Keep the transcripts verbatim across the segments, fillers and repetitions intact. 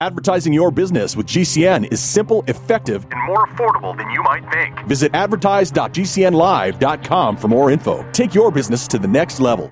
Advertising your business with G C N is simple, effective, and more affordable than you might think. Visit advertise dot g c n live dot com for more info. Take your business to the next level.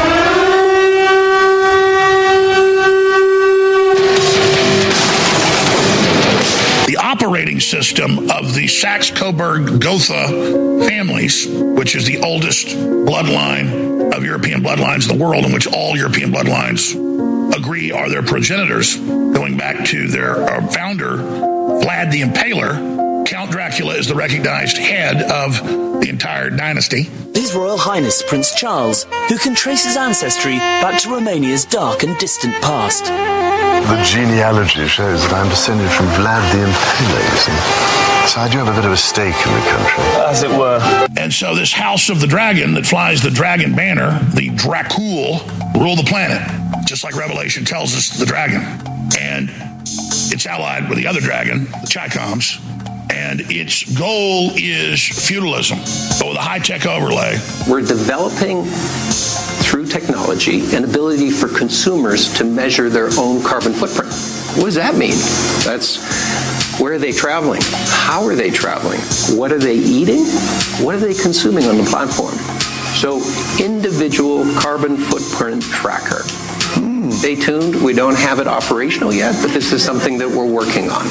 The operating system of the Saxe-Coburg-Gotha families, which is the oldest bloodline of European bloodlines in the world, in which all European bloodlines agree are their progenitors, going back to their uh, founder, Vlad the Impaler. Count Dracula is the recognized head of the entire dynasty. His Royal Highness Prince Charles, who can trace his ancestry back to Romania's dark and distant past. The genealogy shows that I'm descended from Vlad the Impaler, you see. So I do have a bit of a stake in the country. As it were. And so this House of the Dragon that flies the dragon banner, the Dracul, rule the planet. Just like Revelation tells us, the dragon. And it's allied with the other dragon, the Chicoms. And its goal is feudalism, but with a high-tech overlay. We're developing, through technology, an ability for consumers to measure their own carbon footprint. What does that mean? That's where are they traveling? How are they traveling? What are they eating? What are they consuming on the platform? So, individual carbon footprint tracker. Hmm. Stay tuned. We don't have it operational yet, but this is something that we're working on.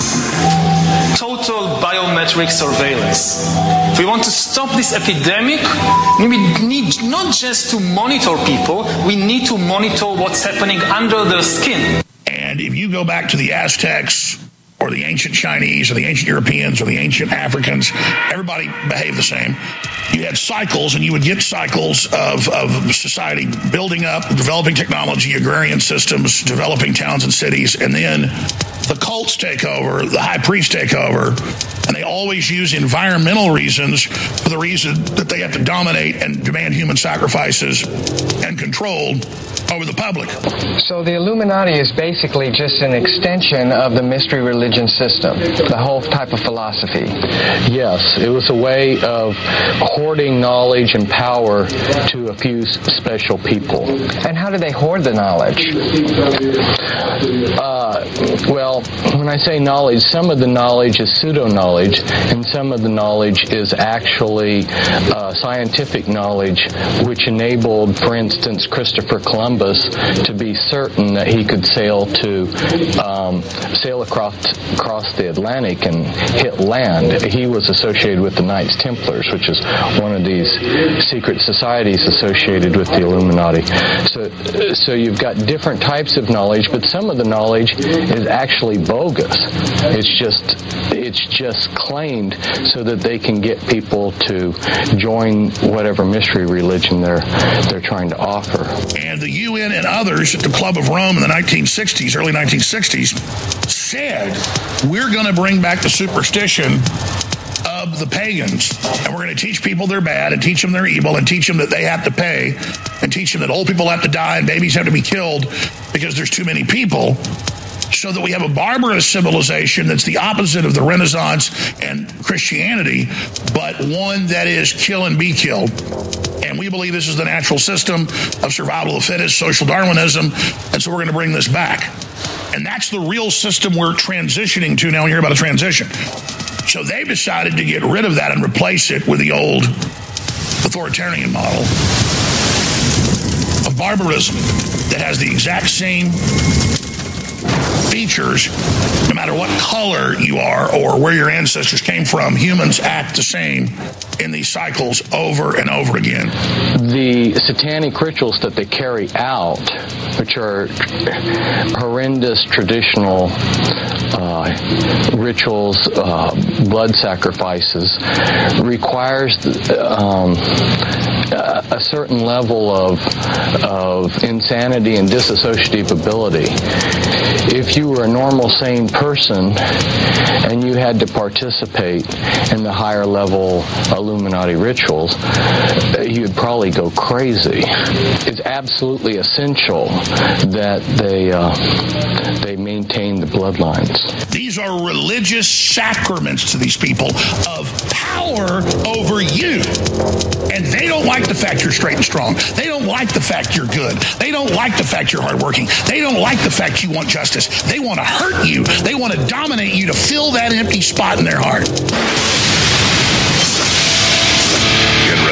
Total biometric surveillance. If we want to stop this epidemic, we need not just to monitor people, we need to monitor what's happening under their skin. And if you go back to the Aztecs, or the ancient Chinese, or the ancient Europeans, or the ancient Africans, everybody behaved the same. You had cycles, and you would get cycles of, of society building up, developing technology, agrarian systems, developing towns and cities, and then the cults take over, the high priests take over, and they always use environmental reasons for the reason that they have to dominate and demand human sacrifices and control over the public. So the Illuminati is basically just an extension of the mystery religion system, the whole type of philosophy. Yes, it was a way of hoarding knowledge and power to a few special people. And how do they hoard the knowledge? Uh, well, when I say knowledge, some of the knowledge is pseudo-knowledge, and some of the knowledge is actually uh, scientific knowledge, which enabled, for instance, Christopher Columbus to be certain that he could sail to um, sail across across the Atlantic and hit land. He was associated with the Knights Templars, which is one of these secret societies associated with the Illuminati. So, so you've got different types of knowledge, but some of the knowledge is actually bogus. It's just it's just claimed so that they can get people to join whatever mystery religion they're they're trying to offer. And the U N and others at the Club of Rome in the nineteen sixties, early nineteen sixties, said we're going to bring back the superstition of the pagans, and we're going to teach people they're bad and teach them they're evil and teach them that they have to pay and teach them that old people have to die and babies have to be killed because there's too many people, so that we have a barbarous civilization that's the opposite of the Renaissance and Christianity, but one that is kill and be killed. And we believe this is the natural system of survival of the fittest, social Darwinism, and so we're going to bring this back. And that's the real system we're transitioning to now. We hear about a transition. So they've decided to get rid of that and replace it with the old authoritarian model of barbarism that has the exact same features, no matter what color you are or where your ancestors came from. Humans act the same in these cycles over and over again. The satanic rituals that they carry out, which are horrendous traditional uh, rituals, uh, blood sacrifices, requires um, a certain level of of insanity and dissociative ability. If you were a normal, sane person and you had to participate in the higher level Illuminati rituals, you'd probably go crazy. It's absolutely essential that they uh, they maintain the bloodlines. These are religious sacraments to these people of power over you. And they don't like like the fact you're straight and strong. They don't like the fact you're good. They don't like the fact you're hardworking. They don't like the fact you want justice. They want to hurt you. They want to dominate you to fill that empty spot in their heart. Get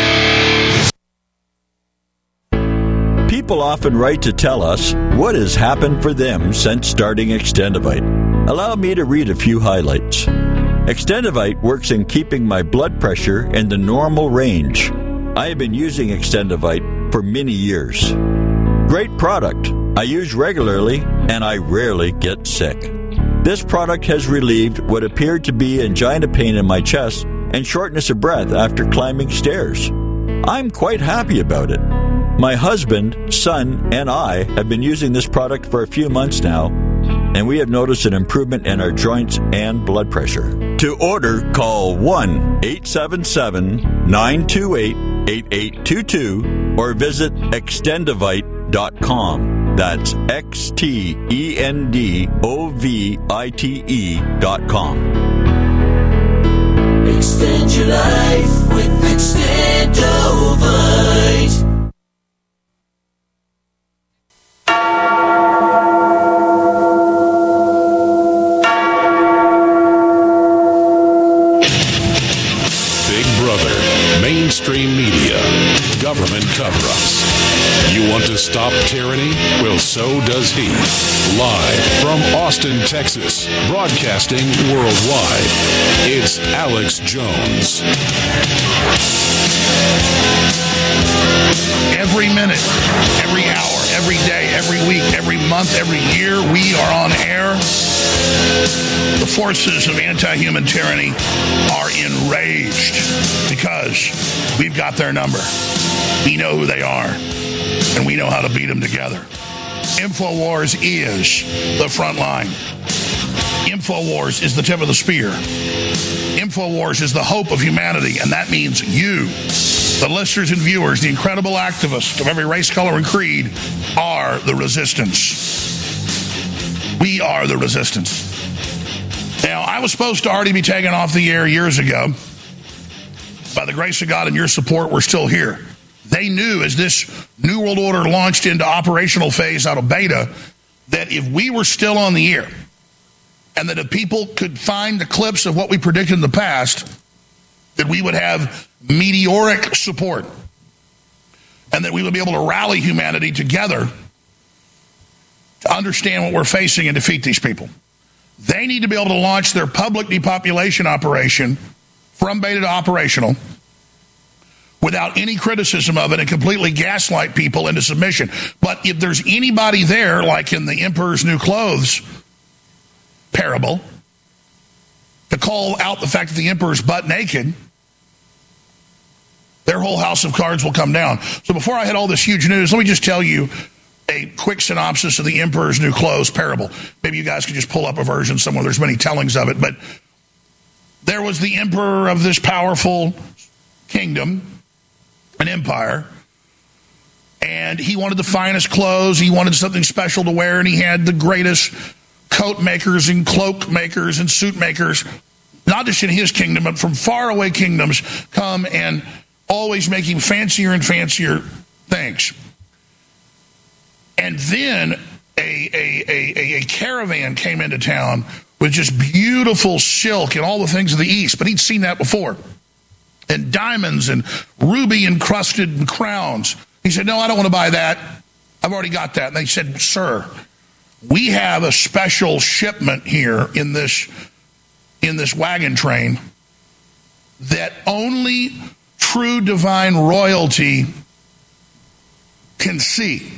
ready. People often write to tell us what has happened for them since starting Extendivite. Allow me to read a few highlights. Extendivite works in keeping my blood pressure in the normal range. I have been using Extendivite for many years. Great product. I use regularly and I rarely get sick. This product has relieved what appeared to be angina pain in my chest and shortness of breath after climbing stairs. I'm quite happy about it. My husband, son, and I have been using this product for a few months now, and we have noticed an improvement in our joints and blood pressure. To order, call one eight seven seven, nine two eight, eight eight two two or visit extendivite dot com. That's X T E N D O V I T E dot com. Extend your life with Extendivite. Mainstream media, government cover-ups. You want to stop tyranny? Well, so does he. Live from Austin, Texas, broadcasting worldwide, it's Alex Jones. Every minute, every hour, every day, every week, every month, every year, we are on air. The forces of anti-human tyranny are enraged because we've got their number. We know who they are, and we know how to beat them together. InfoWars is the front line. InfoWars is the tip of the spear. InfoWars is the hope of humanity, and that means you, the listeners and viewers, the incredible activists of every race, color, and creed, are the resistance. We are the resistance. Now, I was supposed to already be taken off the air years ago. By the grace of God and your support, we're still here. They knew as this New World Order launched into operational phase out of beta that if we were still on the air and that if people could find the clips of what we predicted in the past, that we would have meteoric support and that we would be able to rally humanity together to understand what we're facing and defeat these people. They need to be able to launch their public depopulation operation from beta to operational without any criticism of it and completely gaslight people into submission. But if there's anybody there, like in the Emperor's New Clothes parable, to call out the fact that the Emperor's butt naked, their whole house of cards will come down. So before I hit all this huge news, let me just tell you a quick synopsis of the Emperor's New Clothes parable. Maybe you guys could just pull up a version somewhere. There's many tellings of it. But there was the emperor of this powerful kingdom, an empire, and he wanted the finest clothes. He wanted something special to wear, and he had the greatest coat makers and cloak makers and suit makers, not just in his kingdom, but from faraway kingdoms, come and always making fancier and fancier things. And then a, a, a, a caravan came into town with just beautiful silk and all the things of the East, but he'd seen that before. And diamonds and ruby-encrusted crowns. He said, no, I don't want to buy that. I've already got that. And they said, sir, we have a special shipment here in this, in this wagon train that only true divine royalty can see.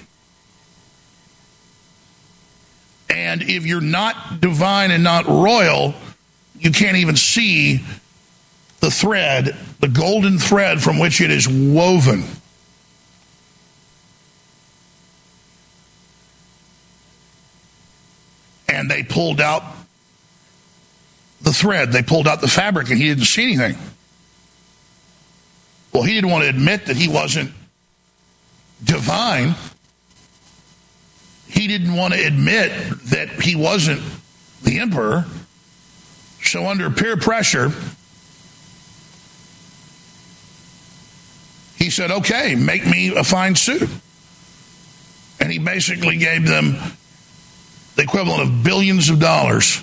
And if you're not divine and not royal, you can't even see the thread, the golden thread from which it is woven. And they pulled out the thread. They pulled out the fabric, and he didn't see anything. Well, he didn't want to admit that he wasn't divine. He didn't want to admit that he wasn't the emperor. So under peer pressure, he said, okay, make me a fine suit. And he basically gave them the equivalent of billions of dollars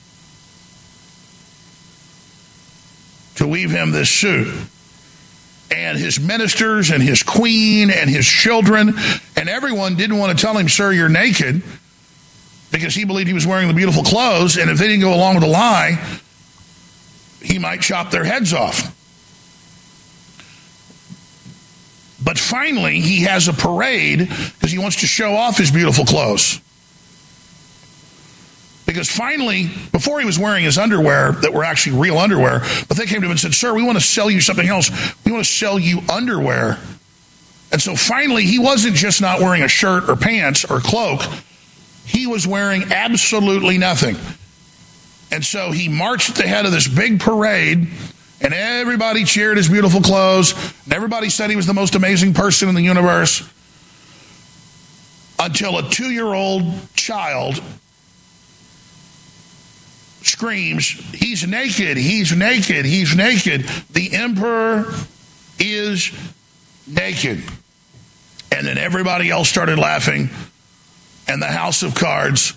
to weave him this suit. And his ministers and his queen and his children and everyone didn't want to tell him, sir, you're naked, because he believed he was wearing the beautiful clothes, and if they didn't go along with the lie, he might chop their heads off. But finally, he has a parade because he wants to show off his beautiful clothes. Because finally, before he was wearing his underwear that were actually real underwear, but they came to him and said, sir, we want to sell you something else. We want to sell you underwear. And so finally, he wasn't just not wearing a shirt or pants or cloak. He was wearing absolutely nothing. And so he marched at the head of this big parade, and everybody cheered his beautiful clothes, and everybody said he was the most amazing person in the universe, until a two-year-old child screams, he's naked, he's naked, he's naked. The emperor is naked. And then everybody else started laughing, and the house of cards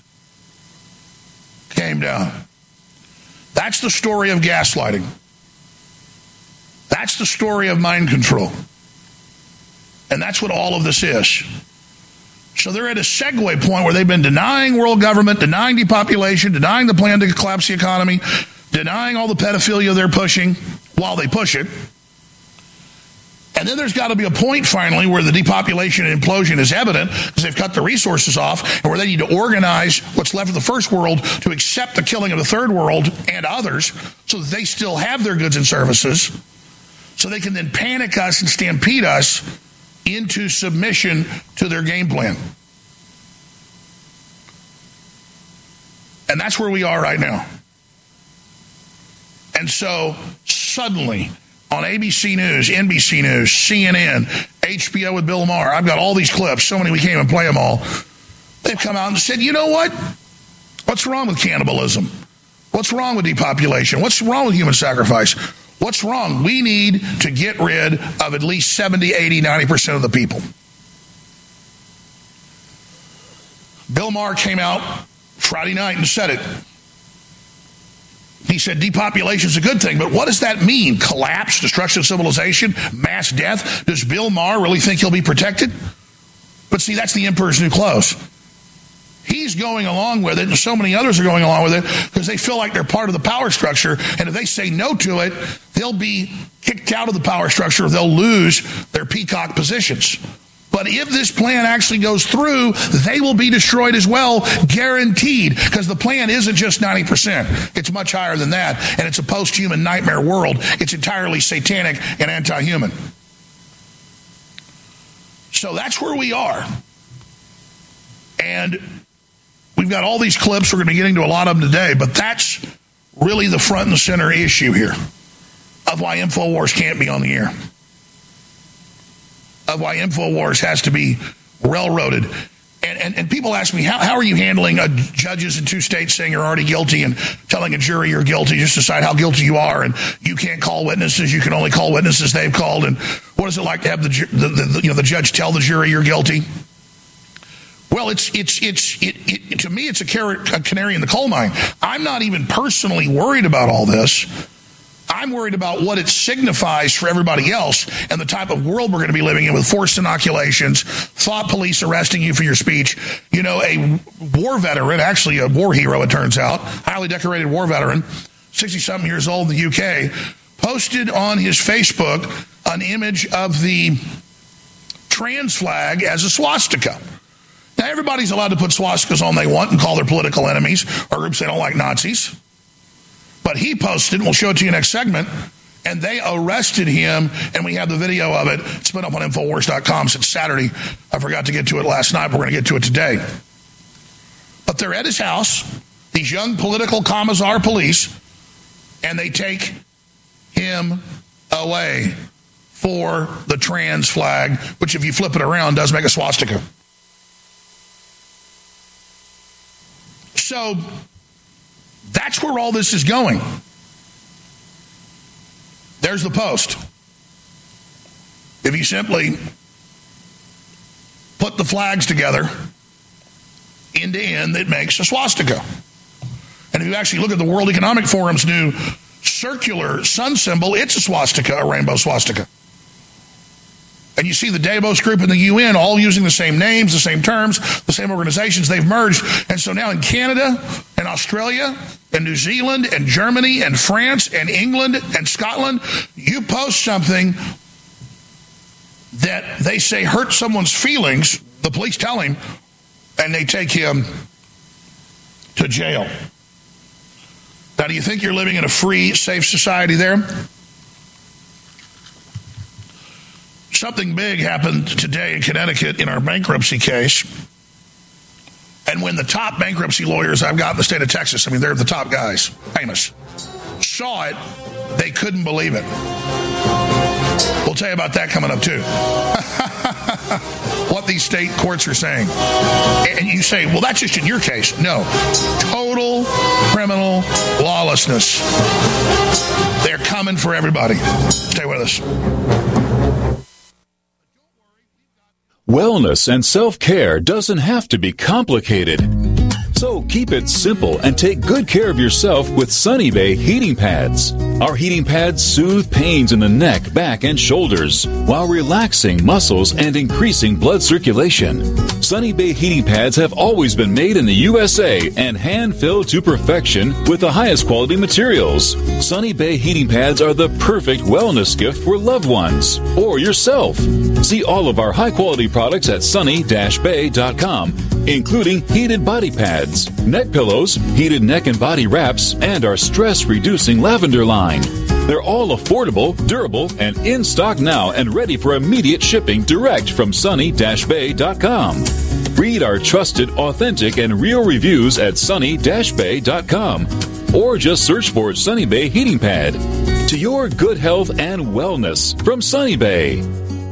came down. That's the story of gaslighting. That's the story of mind control. And that's what all of this is. So they're at a segue point where they've been denying world government, denying depopulation, denying the plan to collapse the economy, denying all the pedophilia they're pushing while they push it. And then there's got to be a point finally where the depopulation and implosion is evident because they've cut the resources off, and where they need to organize what's left of the first world to accept the killing of the third world and others so that they still have their goods and services, so they can then panic us and stampede us into submission to their game plan. And that's where we are right now. And so suddenly, on A B C News, N B C News, C N N, H B O with Bill Maher, I've got all these clips, so many we can't even play them all. They've come out and said, you know what? What's wrong with cannibalism? What's wrong with depopulation? What's wrong with human sacrifice? What's wrong? We need to get rid of at least seventy, eighty, ninety percent of the people. Bill Maher came out Friday night and said it. He said depopulation is a good thing, but what does that mean? Collapse, destruction of civilization, mass death? Does Bill Maher really think he'll be protected? But see, that's the emperor's new clothes. He's going along with it, and so many others are going along with it because they feel like they're part of the power structure, and if they say no to it, they'll be kicked out of the power structure. They'll lose their peacock positions. But if this plan actually goes through, they will be destroyed as well, guaranteed, because the plan isn't just ninety percent. It's much higher than that, and it's a post-human nightmare world. It's entirely satanic and anti-human. So that's where we are. And we've got all these clips. We're going to be getting to a lot of them today, but that's really the front and center issue here of why InfoWars can't be on the air, of why InfoWars has to be railroaded. And, and, and people ask me, how, how are you handling uh, judges in two states saying you're already guilty and telling a jury you're guilty? Just decide how guilty you are, and you can't call witnesses. You can only call witnesses they've called. And what is it like to have the, the, the, the you know the judge tell the jury you're guilty? Well, it's it's it's it, it, to me it's a, car- a canary in the coal mine. I'm not even personally worried about all this. I'm worried about what it signifies for everybody else and the type of world we're going to be living in with forced inoculations, thought police arresting you for your speech. You know, a war veteran, actually a war hero, it turns out, highly decorated war veteran, sixty-something years old in the U K, posted on his Facebook an image of the trans flag as a swastika. Now, everybody's allowed to put swastikas on they want and call their political enemies or groups they don't like Nazis. But he posted, we'll show it to you next segment, and they arrested him, and we have the video of it. It's been up on Infowars dot com since Saturday. I forgot to get to it last night, but we're going to get to it today. But they're at his house, these young political commissar police, and they take him away for the trans flag, which if you flip it around does make a swastika. So that's where all this is going. There's the post. if you simply put the flags together end to end, that makes a swastika. And if you actually look at the World Economic Forum's new circular sun symbol, it's a swastika, a rainbow swastika. And you see the Davos group and the U N all using the same names, the same terms, the same organizations. They've merged. And so now in Canada and Australia and New Zealand and Germany and France and England and Scotland, you post something that they say hurt someone's feelings, the police tell him, and they take him to jail. Now, do you think you're living in a free, safe society there? Something big happened today in Connecticut in our bankruptcy case. And when the top bankruptcy lawyers I've got in the state of Texas, I mean, they're the top guys, famous, saw it, they couldn't believe it. We'll tell you about that coming up, too. What these state courts are saying. And you say, well, that's just in your case. No. Total criminal lawlessness. They're coming for everybody. Stay with us. Wellness and self-care doesn't have to be complicated. So keep it simple and take good care of yourself with Sunny Bay heating pads. Our heating pads soothe pains in the neck, back, and shoulders while relaxing muscles and increasing blood circulation. Sunny Bay heating pads have always been made in the U S A and hand-filled to perfection with the highest quality materials. Sunny Bay heating pads are the perfect wellness gift for loved ones or yourself. See all of our high-quality products at sunny dash bay dot com, including heated body pads, neck pillows, heated neck and body wraps, and our stress-reducing lavender line. They're all affordable, durable, and in stock now and ready for immediate shipping direct from sunny dash bay dot com. Read our trusted, authentic, and real reviews at sunny dash bay dot com or just search for Sunny Bay Heating Pad. To your good health and wellness from Sunny Bay.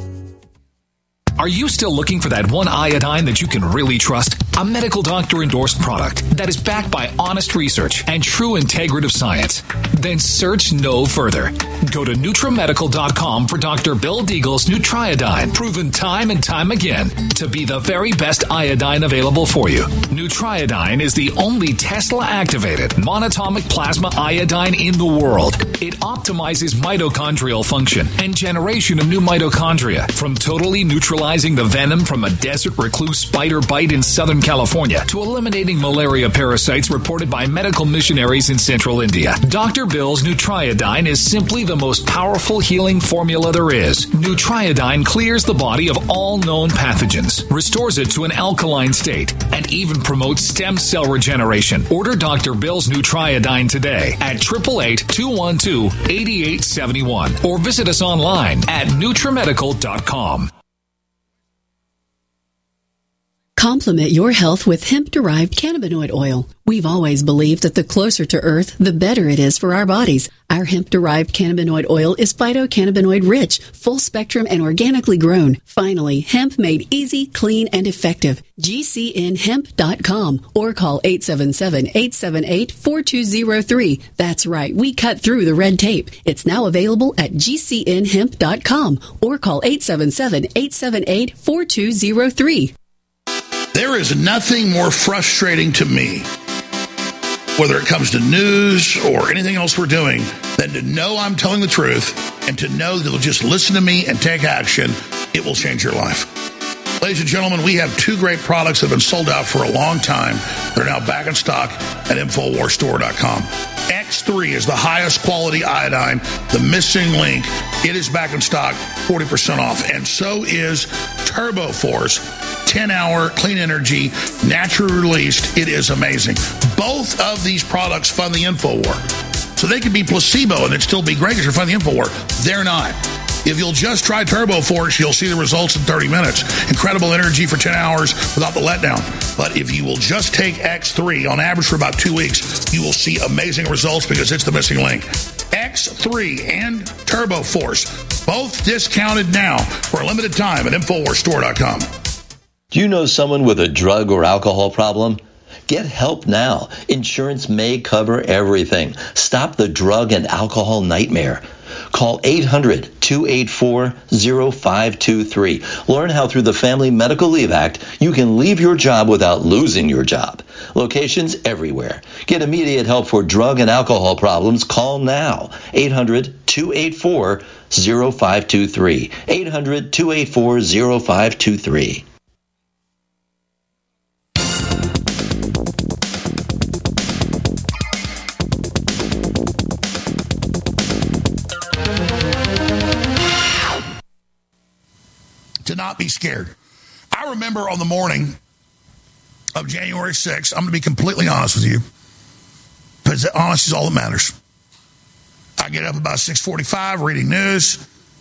Are you still looking for that one iodine that you can really trust? A medical doctor-endorsed product that is backed by honest research and true integrative science? Then search no further. Go to Nutramedical dot com for Doctor Bill Deagle's Nutriodine, proven time and time again to be the very best iodine available for you. Nutriodine is the only Tesla-activated monatomic plasma iodine in the world. It optimizes mitochondrial function and generation of new mitochondria from totally neutralizing the venom from a desert recluse spider bite in Southern California to eliminating malaria parasites reported by medical missionaries in central India. Doctor Bill's Nutriodine is simply the most powerful healing formula there is. Nutriodine clears the body of all known pathogens, restores it to an alkaline state, and even promotes stem cell regeneration. Order Doctor Bill's Nutriodine today at eight eight eight, two one two, eight eight seven one or visit us online at Nutramedical dot com. Complement your health with hemp-derived cannabinoid oil. We've always believed that the closer to Earth, the better it is for our bodies. Our hemp-derived cannabinoid oil is phytocannabinoid-rich, full-spectrum, and organically grown. Finally, hemp made easy, clean, and effective. G C N hemp dot com or call eight seven seven, eight seven eight, four two zero three. That's right, we cut through the red tape. It's now available at G C N hemp dot com or call eight seven seven, eight seven eight, four two zero three. There is nothing more frustrating to me, whether it comes to news or anything else we're doing, than to know I'm telling the truth and to know that they'll just listen to me and take action. It will change your life. Ladies and gentlemen, we have two great products that have been sold out for a long time. They're now back in stock at Infowars Store dot com. X three is the highest quality iodine, the missing link. It is back in stock, forty percent off. And so is Turbo Force, ten-hour clean energy, naturally released. It is amazing. Both of these products fund the InfoWar. So they could be placebo and it'd still be great because you're funding the InfoWar. They're not. If you'll just try Turbo Force, you'll see the results in thirty minutes. Incredible energy for ten hours without the letdown. But if you will just take X three, on average for about two weeks, you will see amazing results because it's the missing link. X three and Turbo Force, both discounted now for a limited time at Infowars Store dot com. Do you know someone with a drug or alcohol problem? Get help now. Insurance may cover everything. Stop the drug and alcohol nightmare. Call eight hundred, two eight four, zero five two three. Learn how through the Family Medical Leave Act you can leave your job without losing your job. Locations everywhere. Get immediate help for drug and alcohol problems. Call now. eight hundred, two eight four, zero five two three. eight hundred, two eight four, zero five two three. To not be scared. I remember on the morning of January sixth, I'm going to be completely honest with you, because honesty is all that matters. I get up about six forty-five reading news.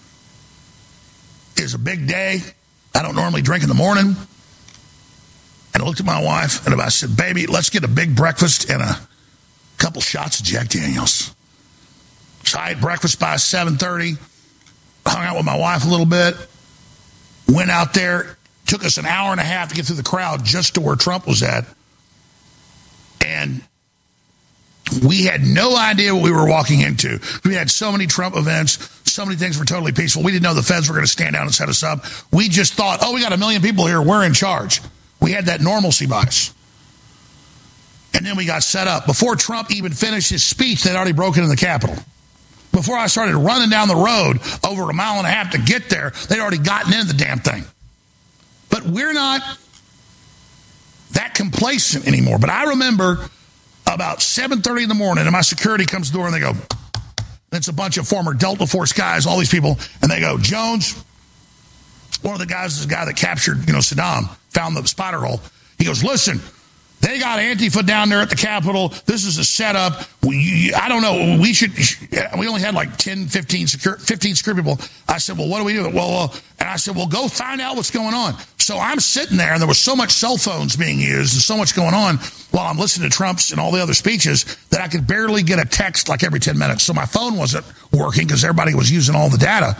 It was a big day. I don't normally drink in the morning. And I looked at my wife and I said, baby, let's get a big breakfast and a couple shots of Jack Daniels. So I had breakfast by seven thirty, hung out with my wife a little bit. Went out there, took us an hour and a half to get through the crowd just to where Trump was at. And we had no idea what we were walking into. We had so many Trump events, so many things were totally peaceful. We didn't know the feds were going to stand down and set us up. We just thought, oh, we got a million people here, we're in charge. We had that normalcy bias. And then we got set up. Before Trump even finished his speech, they'd already broken in the Capitol. Before I started running down the road over a mile and a half to get there, they'd already gotten into the damn thing. But we're not that complacent anymore. But I remember about seven thirty in the morning, and my security comes to the door, and they go, it's a bunch of former Delta Force guys, all these people, and they go, Jones, one of the guys is the guy that captured, you know, Saddam, found the spider hole. He goes, listen, they got Antifa down there at the Capitol. This is a setup. We, I don't know. We should. We only had like ten, fifteen, secure, fifteen secure people. I said, well, what do we do? Well, uh, and I said, well, go find out what's going on. So I'm sitting there, and there was so much cell phones being used and so much going on while I'm listening to Trump's and all the other speeches that I could barely get a text like every ten minutes. So my phone wasn't working because everybody was using all the data.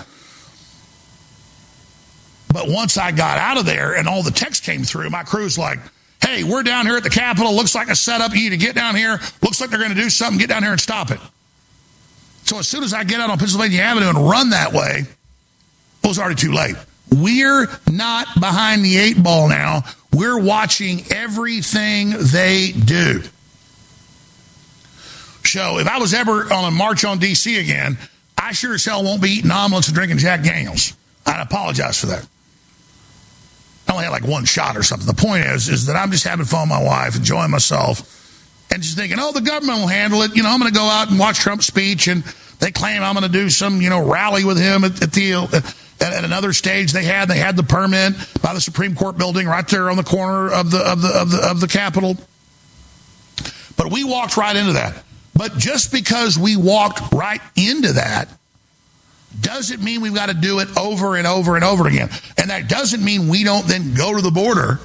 But once I got out of there and all the text came through, my crew's like, hey, we're down here at the Capitol. Looks like a setup. You need to get down here. Looks like they're going to do something. Get down here and stop it. So as soon as I get out on Pennsylvania Avenue and run that way, it was already too late. We're not behind the eight ball now. We're watching everything they do. So if I was ever on a march on D C again, I sure as hell won't be eating omelets and drinking Jack Daniels. I apologize for that. I only had like one shot or something. The point is, is that I'm just having fun with my wife, enjoying myself, and just thinking, oh, the government will handle it. You know, I'm going to go out and watch Trump's speech, and they claim I'm going to do some, you know, rally with him at, at the at, at another stage they had. They had the permit by the Supreme Court building right there on the corner of the of the of the of the Capitol. But we walked right into that. But just because we walked right into that doesn't mean we've got to do it over and over and over again. And that doesn't mean we don't then go to the border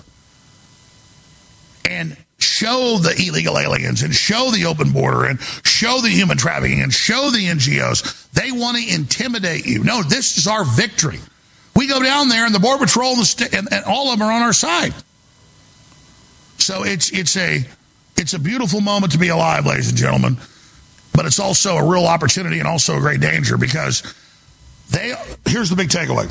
and show the illegal aliens and show the open border and show the human trafficking and show the N G Os. They want to intimidate you. No, this is our victory. We go down there and the Border Patrol and, the st- and, and all of them are on our side. So it's it's a it's a beautiful moment to be alive, ladies and gentlemen. But it's also a real opportunity and also a great danger because They, here's the big takeaway.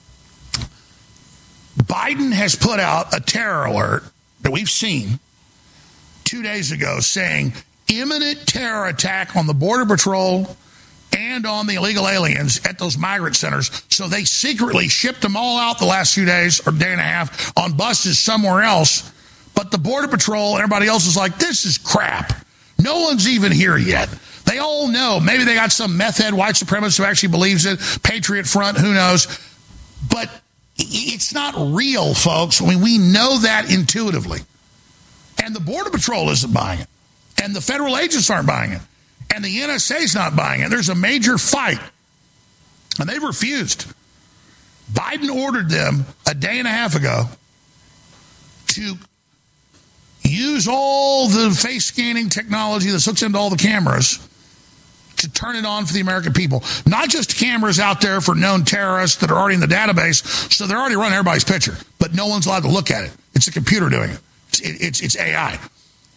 Biden has put out a terror alert that we've seen two days ago saying imminent terror attack on the Border Patrol and on the illegal aliens at those migrant centers. So they secretly shipped them all out the last few days or day and a half on buses somewhere else. But the Border Patrol and everybody else is like, this is crap. No one's even here yet. They all know. Maybe they got some meth head white supremacist who actually believes it. Patriot Front, who knows? But it's not real, folks. I mean, we know that intuitively. And the Border Patrol isn't buying it. And the federal agents aren't buying it. And the N S A's not buying it. There's a major fight. And they've refused. Biden ordered them a day and a half ago to use all the face scanning technology that hooks into all the cameras to turn it on for the American people. Not just cameras out there for known terrorists that are already in the database, so they're already running everybody's picture, but no one's allowed to look at it. It's a computer doing it. It's, it's, it's A I.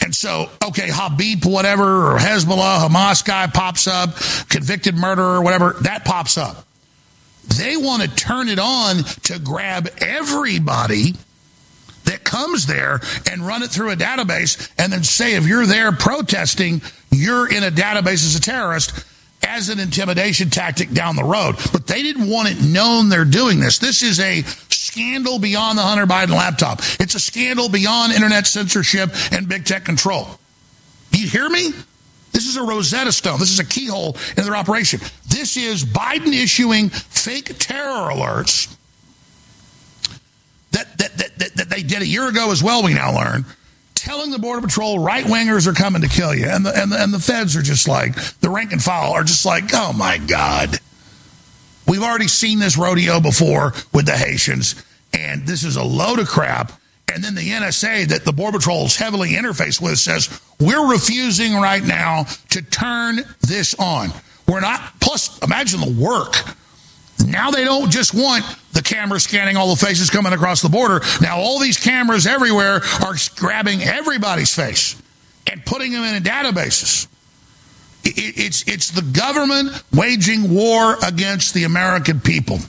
And so, okay, Habib, whatever, or Hezbollah, Hamas guy pops up, convicted murderer, whatever, that pops up. They want to turn it on to grab everybody that comes there and run it through a database and then say if you're there protesting, you're in a database as a terrorist as an intimidation tactic down the road. But they didn't want it known they're doing this. This is a scandal beyond the Hunter Biden laptop. It's a scandal beyond internet censorship and big tech control. Do you hear me? This is a Rosetta Stone. This is a keyhole in their operation. This is Biden issuing fake terror alerts that, that, that, that, that they did a year ago as well, we now learn, telling the Border Patrol right-wingers are coming to kill you. And the, and, the, and the feds are just like, the rank and file are just like, oh, my God. We've already seen this rodeo before with the Haitians, and this is a load of crap. And then the N S A that the Border Patrol is heavily interfaced with says, we're refusing right now to turn this on. We're not, plus, imagine the work. Now they don't just want the camera scanning all the faces coming across the border. Now all these cameras everywhere are grabbing everybody's face and putting them in databases. It's, it's the government waging war against the American people.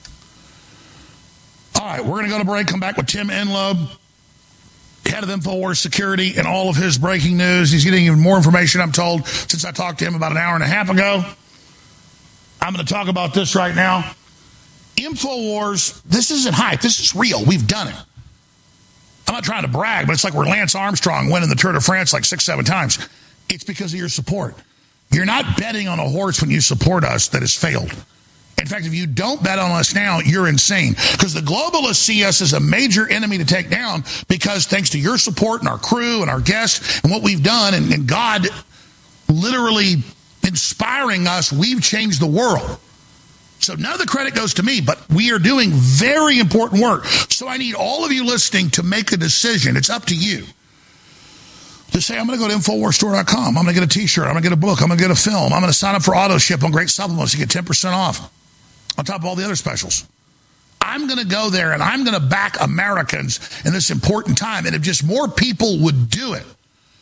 All right, we're going to go to break, come back with Tim Enloe, head of InfoWars Security, and all of his breaking news. He's getting even more information, I'm told, since I talked to him about an hour and a half ago. I'm going to talk about this right now. InfoWars, this isn't hype. This is real. We've done it. I'm not trying to brag, but it's like we're Lance Armstrong winning the Tour de France like six, seven times. It's because of your support. You're not betting on a horse when you support us that has failed. In fact, if you don't bet on us now, you're insane. Because the globalists see us as a major enemy to take down because thanks to your support and our crew and our guests and what we've done and, and God literally inspiring us, we've changed the world. So none of the credit goes to me, but we are doing very important work. So I need all of you listening to make a decision. It's up to you. To say, I'm going to go to Infowars Store dot com. I'm going to get a T-shirt. I'm going to get a book. I'm going to get a film. I'm going to sign up for auto ship on great supplements. You get ten percent off on top of all the other specials. I'm going to go there, and I'm going to back Americans in this important time. And if just more people would do it,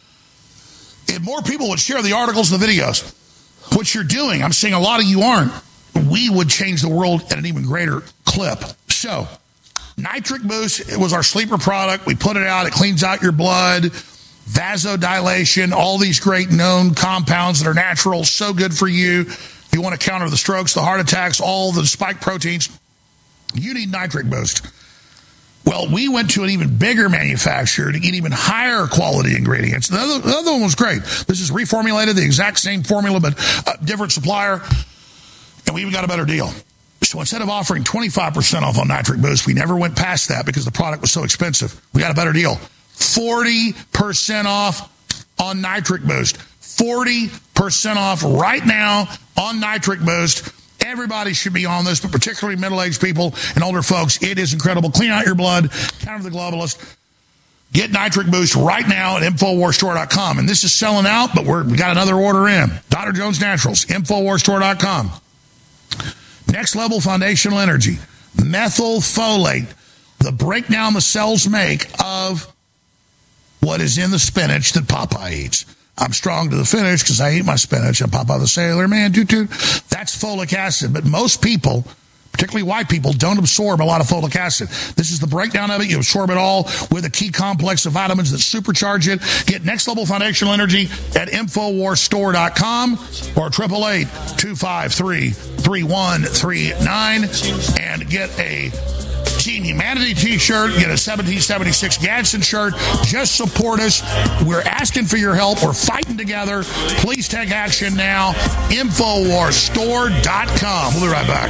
if more people would share the articles and the videos, what you're doing, I'm seeing a lot of you aren't, we would change the world at an even greater clip. So, Nitric Boost, it was our sleeper product. We put it out. It cleans out your blood, vasodilation, all these great known compounds that are natural, so good for you. If you want to counter the strokes, the heart attacks, all the spike proteins, you need Nitric Boost. Well, we went to an even bigger manufacturer to get even higher quality ingredients. The other, the other one was great. This is reformulated, the exact same formula, but a different supplier. And we even got a better deal. So instead of offering twenty-five percent off on Nitric Boost, we never went past that because the product was so expensive. We got a better deal. forty percent off on Nitric Boost. forty percent off right now on Nitric Boost. Everybody should be on this, but particularly middle-aged people and older folks. It is incredible. Clean out your blood. Counter the globalist. Get Nitric Boost right now at Infowars Store dot com. And this is selling out, but we're, we got another order in. Doctor Jones Naturals, Infowars Store dot com. Next Level Foundational Energy. Methylfolate. The breakdown the cells make of what is in the spinach that Popeye eats. I'm strong to the finish because I eat my spinach. I'm Popeye the Sailor Man. Toot toot. That's folic acid. But most people, particularly white people, don't absorb a lot of folic acid. This is the breakdown of it. You absorb it all with a key complex of vitamins that supercharge it. Get Next Level Foundational Energy at Infowars Store dot com or eight eight eight, two five three, three one three nine and get a Team Humanity t-shirt, get a seventeen seventy-six Gadsden shirt. Just support us. We're asking for your help. We're fighting together. Please take action now. Infowars Store dot com. We'll be right back.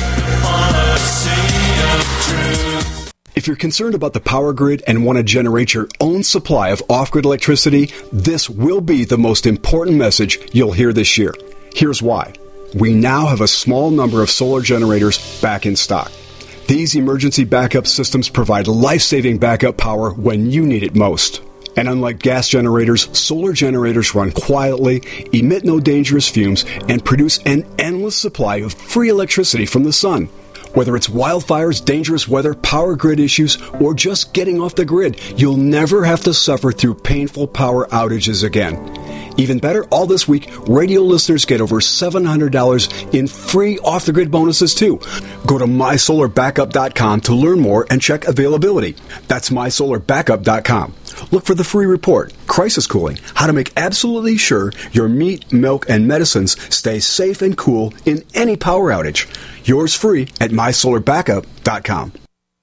If you're concerned about the power grid and want to generate your own supply of off-grid electricity, this will be the most important message you'll hear this year. Here's why. We now have a small number of solar generators back in stock. These emergency backup systems provide life-saving backup power when you need it most. And unlike gas generators, solar generators run quietly, emit no dangerous fumes, and produce an endless supply of free electricity from the sun. Whether it's wildfires, dangerous weather, power grid issues, or just getting off the grid, you'll never have to suffer through painful power outages again. Even better, all this week, radio listeners get over seven hundred dollars in free off-the-grid bonuses, too. Go to my solar backup dot com to learn more and check availability. That's my solar backup dot com. Look for the free report, Crisis Cooling, how to make absolutely sure your meat, milk, and medicines stay safe and cool in any power outage. Yours free at my solar backup dot com.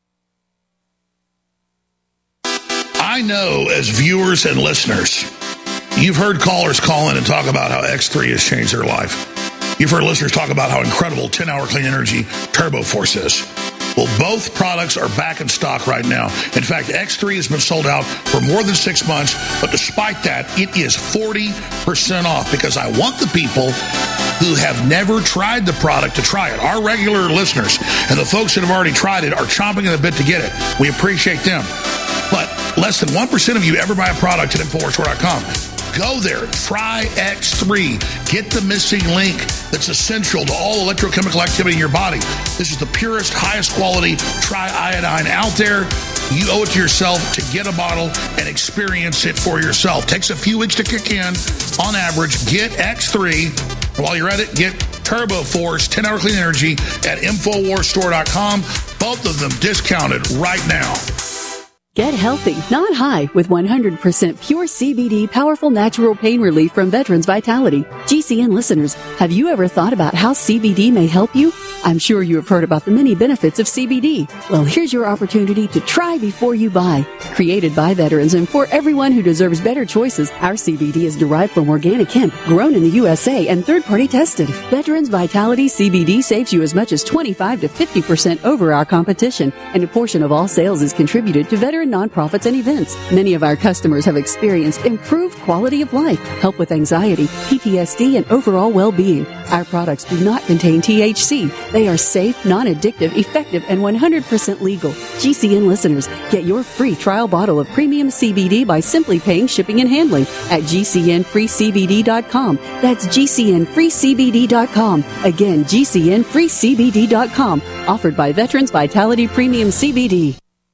I know as viewers and listeners, you've heard callers call in and talk about how X three has changed their life. You've heard listeners talk about how incredible ten-hour clean energy Turbo Force is. Well, both products are back in stock right now. In fact, X three has been sold out for more than six months, but despite that, it is forty percent off because I want the people who have never tried the product to try it. Our regular listeners and the folks that have already tried it are chomping at the bit to get it. We appreciate them. But less than one percent of you ever buy a product at Infowars Store dot com. Go there, try X three. Get the missing link that's essential to all electrochemical activity in your body. This is the purest, highest quality tri-iodine out there. You owe it to yourself to get a bottle and experience it for yourself. Takes a few weeks to kick in. On average, get X three. And while you're at it, get Turbo Force ten-hour clean energy at Infowars Store dot com. Both of them discounted right now. Get healthy, not high, with one hundred percent pure C B D powerful natural pain relief from Veterans Vitality. G C N listeners, have you ever thought about how C B D may help you? I'm sure you have heard about the many benefits of C B D. Well, here's your opportunity to try before you buy. Created by veterans and for everyone who deserves better choices, our C B D is derived from organic hemp, grown in the U S A and third-party tested. Veterans Vitality C B D saves you as much as twenty-five to fifty percent over our competition, and a portion of all sales is contributed to veteran nonprofits and events. Many of our customers have experienced improved quality of life, help with anxiety, P T S D, and overall well-being. Our products do not contain T H C. They are safe, non-addictive, effective, and one hundred percent legal. G C N listeners, get your free trial bottle of premium C B D by simply paying shipping and handling at G C N free C B D dot com. That's G C N free C B D dot com. Again, G C N free C B D dot com. Offered by Veterans Vitality Premium C B D.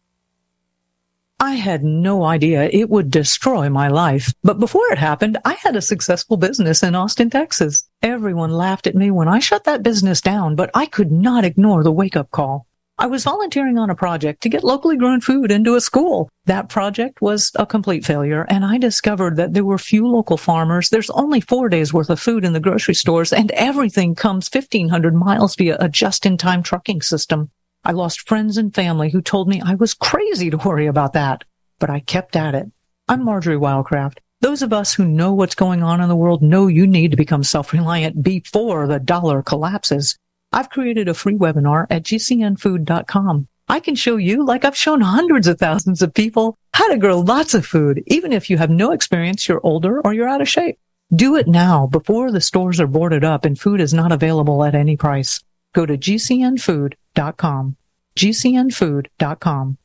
I had no idea it would destroy my life. But before it happened, I had a successful business in Austin, Texas. Everyone laughed at me when I shut that business down, but I could not ignore the wake-up call. I was volunteering on a project to get locally grown food into a school. That project was a complete failure, and I discovered that there were few local farmers. There's only four days worth of food in the grocery stores, and everything comes fifteen hundred miles via a just-in-time trucking system. I lost friends and family who told me I was crazy to worry about that, but I kept at it. I'm Marjorie Wildcraft. Those of us who know what's going on in the world know you need to become self-reliant before the dollar collapses. I've created a free webinar at G C N food dot com. I can show you, like I've shown hundreds of thousands of people, how to grow lots of food, even if you have no experience, you're older, or you're out of shape. Do it now before the stores are boarded up and food is not available at any price. Go to G C N food dot com. G C N food dot com.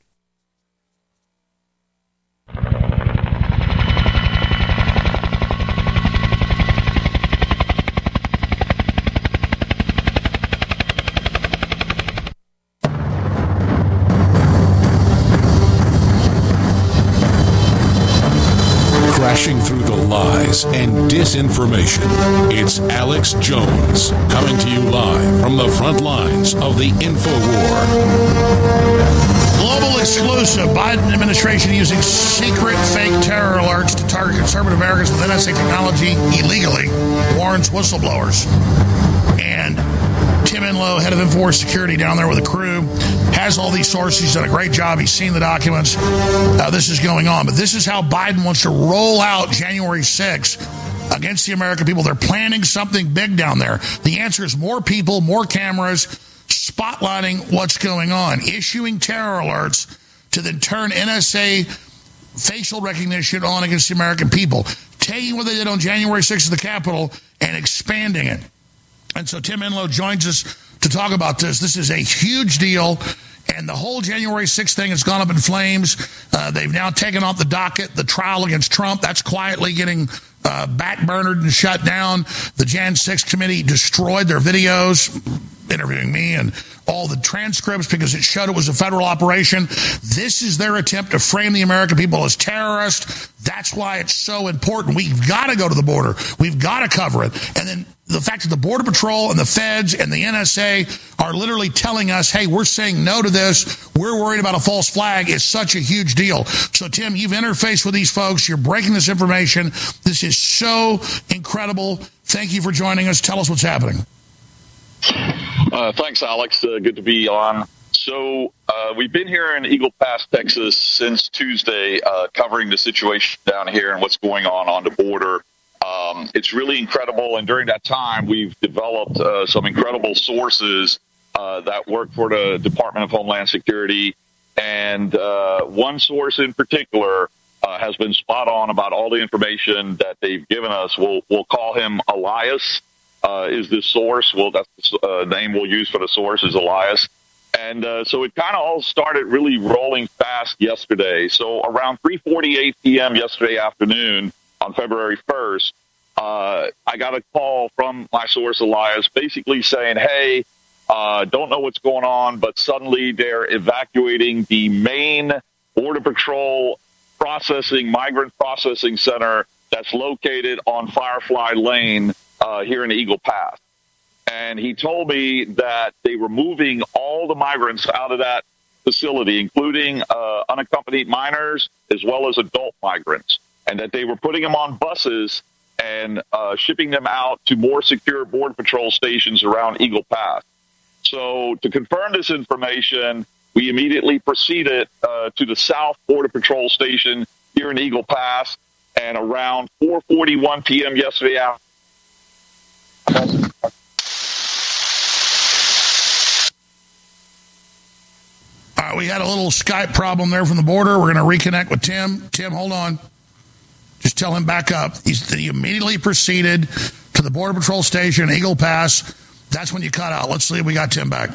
Crashing through the lies and disinformation, it's Alex Jones coming to you live from the front lines of the InfoWar. Global exclusive. Biden administration using secret fake terror alerts to target conservative Americans with N S A technology illegally, warns whistleblowers. And Tim Enlow, head of InfoWars Security down there with a crew, has all these sources. He's done a great job. He's seen the documents. Uh, this is going on. But this is how Biden wants to roll out January sixth against the American people. They're planning something big down there. The answer is more people, more cameras, spotlighting what's going on, issuing terror alerts to then turn N S A facial recognition on against the American people, taking what they did on January sixth at the Capitol and expanding it. And so Tim Enlow joins us to talk about this. This is a huge deal, and the whole January sixth thing has gone up in flames. Uh, they've now taken off the docket the trial against Trump. That's quietly getting uh, backburnered and shut down. The Jan six committee destroyed their videos. interviewing me and all the transcripts because it showed it was a federal operation. This is their attempt to frame the American people as terrorists. That's why it's so important. We've got to go to the border. We've got to cover it. And then the fact that the Border Patrol and the feds and the N S A are literally telling us, hey, we're saying no to this. We're worried about a false flag is such a huge deal. So, Tim, you've interfaced with these folks. You're breaking this information. This is so incredible. Thank you for joining us. Tell us what's happening. Uh, thanks, Alex. Uh, good to be on. So uh, we've been here in Eagle Pass, Texas since Tuesday, uh, covering the situation down here and what's going on on the border. Um, it's really incredible. And during that time, we've developed uh, some incredible sources uh, that work for the Department of Homeland Security. And uh, one source in particular uh, has been spot on about all the information that they've given us. We'll, we'll call him Elias. Uh, is this source? Well, that's the uh, name we'll use for the source is Elias. And uh, so it kind of all started really rolling fast yesterday. So around three forty-eight p.m. yesterday afternoon on February first, uh, I got a call from my source, Elias, basically saying, hey, uh, don't know what's going on, but suddenly they're evacuating the main Border Patrol processing, migrant processing center that's located on Firefly Lane uh, here in Eagle Pass. And he told me that they were moving all the migrants out of that facility, including uh, unaccompanied minors as well as adult migrants, and that they were putting them on buses and uh, shipping them out to more secure Border Patrol stations around Eagle Pass. So to confirm this information, we immediately proceeded uh, to the South Border Patrol station here in Eagle Pass, and around four forty-one p.m. yesterday afternoon, Uh, we had a little Skype problem there from the border. We're going to reconnect with Tim. Tim, hold on. Just tell him back up. He's, he immediately proceeded to the Border Patrol station, Eagle Pass. That's when you cut out. Let's see if we got Tim back.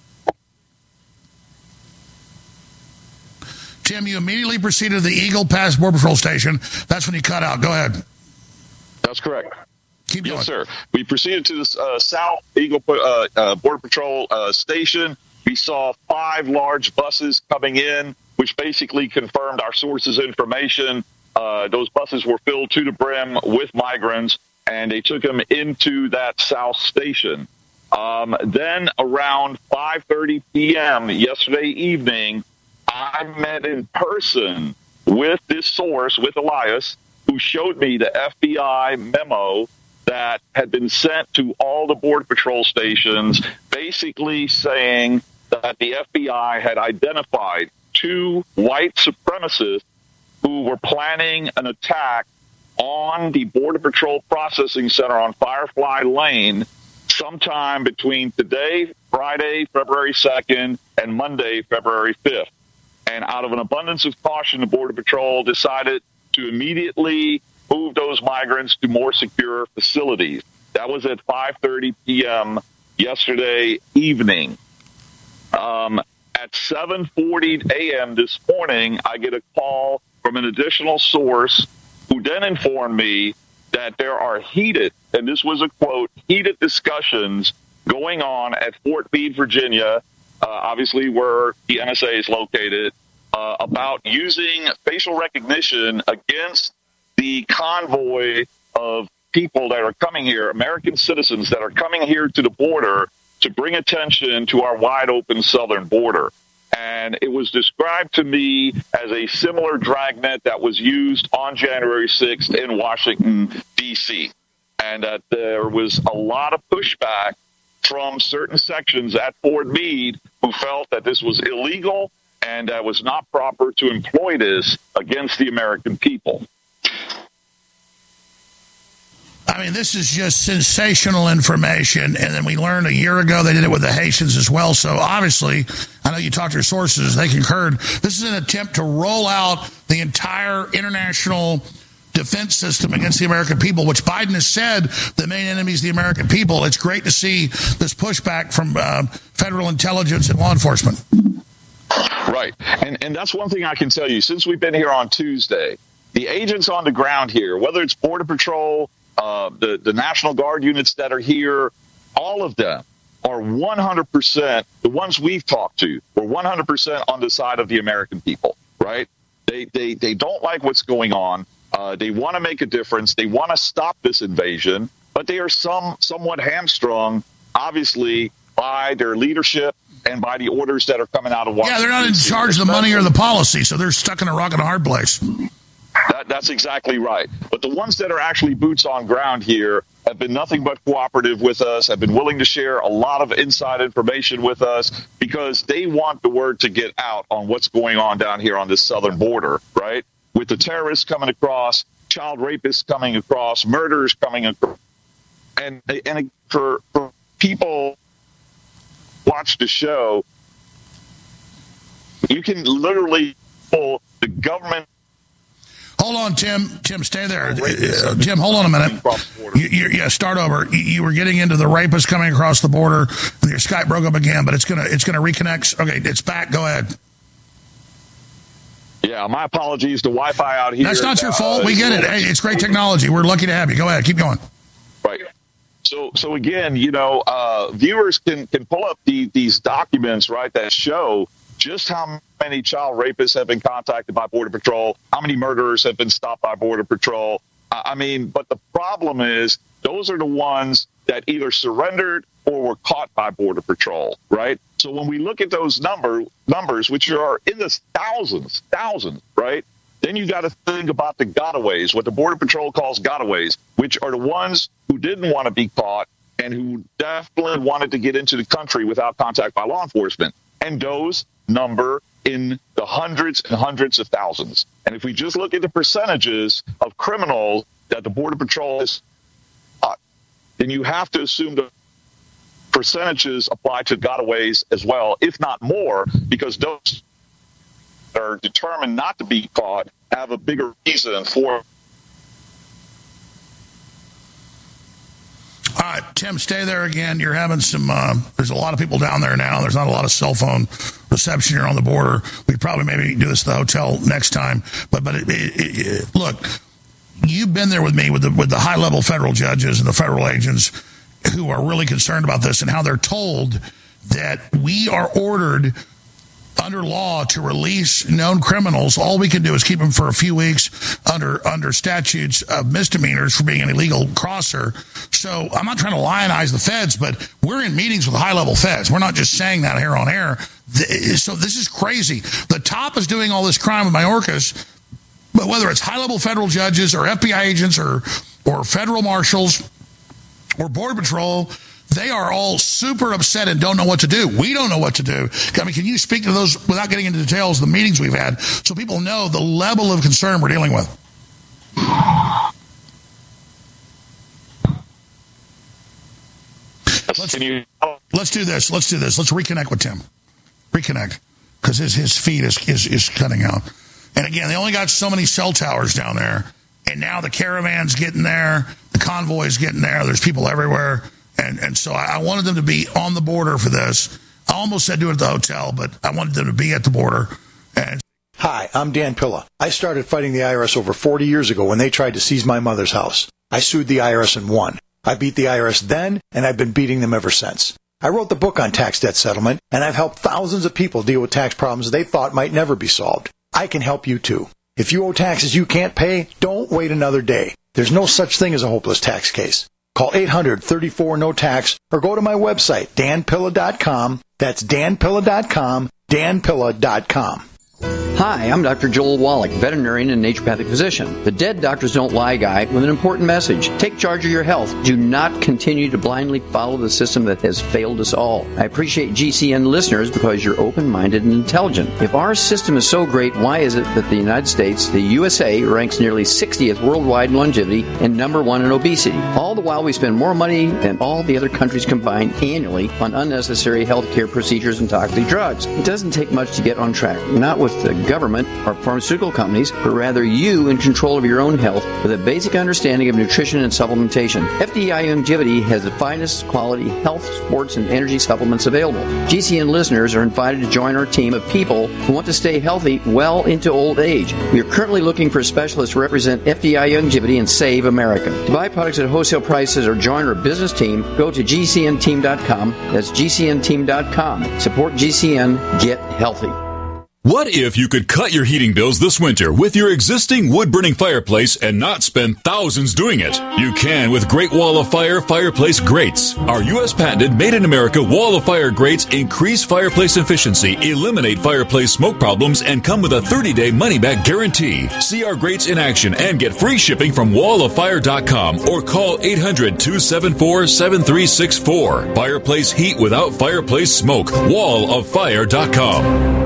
Tim, you immediately proceeded to the Eagle Pass Border Patrol station. That's when you cut out. Go ahead. That's correct. Keep going. Yes, sir. We proceeded to the uh, South Eagle uh, uh, Border Patrol uh, station. We saw five large buses coming in, which basically confirmed our sources' information. Uh, those buses were filled to the brim with migrants, and they took them into that South station. Um, then around five thirty p.m. yesterday evening, I met in person with this source, with Elias, who showed me the F B I memo that had been sent to all the Border Patrol stations, basically saying that the F B I had identified two white supremacists who were planning an attack on the Border Patrol Processing Center on Firefly Lane sometime between today, Friday, February second, and Monday, February fifth. And out of an abundance of caution, the Border Patrol decided to immediately move those migrants to more secure facilities. That was at five thirty p.m. yesterday evening. Um, at seven forty a.m. this morning, I get a call from an additional source who then informed me that there are heated, and this was a quote, heated discussions going on at Fort Meade, Virginia, uh, obviously where the N S A is located, uh, about using facial recognition against the convoy of people that are coming here, American citizens that are coming here to the border to bring attention to our wide open southern border. And it was described to me as a similar dragnet that was used on January sixth in Washington, D C. And that there was a lot of pushback from certain sections at Fort Meade who felt that this was illegal and that was not proper to employ this against the American people. I mean, this is just sensational information, and then we learned a year ago they did it with the Haitians as well, so obviously, I know you talked to your sources, they concurred. This is an attempt to roll out the entire international defense system against the American people, which Biden has said the main enemy is the American people. It's great to see this pushback from uh, federal intelligence and law enforcement. Right, and, and that's one thing I can tell you. Since we've been here on Tuesday, the agents on the ground here, whether it's Border Patrol, Uh, the, the National Guard units that are here, all of them are one hundred percent, the ones we've talked to, were one hundred percent on the side of the American people, right? They they they don't like what's going on. Uh, they want to make a difference. They want to stop this invasion, but they are some somewhat hamstrung, obviously, by their leadership and by the orders that are coming out of Washington. Yeah, they're not in charge of the money or the policy, so they're stuck in a rock and a hard place. That, that's exactly right. But the ones that are actually boots on ground here have been nothing but cooperative with us, have been willing to share a lot of inside information with us because they want the word to get out on what's going on down here on this southern border, right? With the terrorists coming across, child rapists coming across, murderers coming across. And, and for, for people watch the show, you can literally pull the government. Hold on, Tim. Tim, stay there. Uh, Tim, hold on a minute. You, you, yeah, start over. You, you were getting into the rapists coming across the border. Your Skype broke up again, but it's gonna it's gonna reconnect. Okay, it's back. Go ahead. Yeah, my apologies. The Wi-Fi out here. That's not your fault. We get it. Hey, it's great technology. We're lucky to have you. Go ahead. Keep going. Right. So, so again, you know, uh, viewers can can pull up the, these documents, right, that show just how many child rapists have been contacted by Border Patrol, how many murderers have been stopped by Border Patrol. I mean, but the problem is those are the ones that either surrendered or were caught by Border Patrol, right? So when we look at those number numbers, which are in the thousands, thousands, right? Then you got to think about the gotaways, what the Border Patrol calls gotaways, which are the ones who didn't want to be caught and who definitely wanted to get into the country without contact by law enforcement. And those number in the hundreds and hundreds of thousands. And if we just look at the percentages of criminals that the Border Patrol has caught, then you have to assume the percentages apply to gotaways as well, if not more, because those that are determined not to be caught have a bigger reason for. All right, Tim, stay there again. You're having some, uh, there's a lot of people down there now. There's not a lot of cell phone reception here on the border. We probably maybe do this at the hotel next time. But, but it, it, it, look, you've been there with me with the, with the high-level federal judges and the federal agents who are really concerned about this and how they're told that we are ordered under law to release known criminals. All we can do is keep them for a few weeks under under statutes of misdemeanors for being an illegal crosser. So I'm not trying to lionize the feds, but we're in meetings with high-level feds. We're not just saying that here on air. So this is crazy. The top is doing all this crime with Mayorkas, but whether it's high-level federal judges or F B I agents or or federal marshals or Border Patrol, they are all super upset and don't know what to do. We don't know what to do. I mean, can you speak to those without getting into details, the meetings we've had, so people know the level of concern we're dealing with? Let's, let's do this. Let's do this. Let's reconnect with Tim. Reconnect. Because his, his feed is, is, is cutting out. And again, they only got so many cell towers down there. And now the caravan's getting there. The convoy's getting there. There's people everywhere. And and so I wanted them to be on the border for this. I almost said do it at the hotel, but I wanted them to be at the border. And Hi, I'm Dan Pilla. I started fighting the I R S over forty years ago when they tried to seize my mother's house. I sued the I R S and won. I beat the I R S then, and I've been beating them ever since. I wrote the book on tax debt settlement, and I've helped thousands of people deal with tax problems they thought might never be solved. I can help you too. If you owe taxes you can't pay, don't wait another day. There's no such thing as a hopeless tax case. Call eight hundred, thirty-four, no tax or go to my website, dan pilla dot com. That's dan pilla dot com, dan pilla dot com. Hi, I'm Doctor Joel Wallach, veterinarian and naturopathic physician. The Dead Doctors Don't Lie guy with an important message. Take charge of your health. Do not continue to blindly follow the system that has failed us all. I appreciate G C N listeners because you're open-minded and intelligent. If our system is so great, why is it that the United States, the U S A, ranks nearly sixtieth worldwide in longevity and number one in obesity? All the while we spend more money than all the other countries combined annually on unnecessary health care procedures and toxic drugs. It doesn't take much to get on track, not with the government or pharmaceutical companies, but rather you in control of your own health with a basic understanding of nutrition and supplementation. F D I Youngevity has the finest quality health, sports, and energy supplements available. G C N listeners are invited to join our team of people who want to stay healthy well into old age. We are currently looking for specialists to represent F D I Youngevity and save America. To buy products at wholesale prices or join our business team, go to G C N team dot com. That's G C N team dot com. Support G C N. Get healthy. What if you could cut your heating bills this winter with your existing wood-burning fireplace and not spend thousands doing it? You can with Great Wall of Fire fireplace grates. Our U S patented made-in-America Wall of Fire grates increase fireplace efficiency, eliminate fireplace smoke problems, and come with a thirty-day money-back guarantee. See our grates in action and get free shipping from wall of fire dot com or call eight hundred, two seven four, seven three six four. Fireplace heat without fireplace smoke. wall of fire dot com.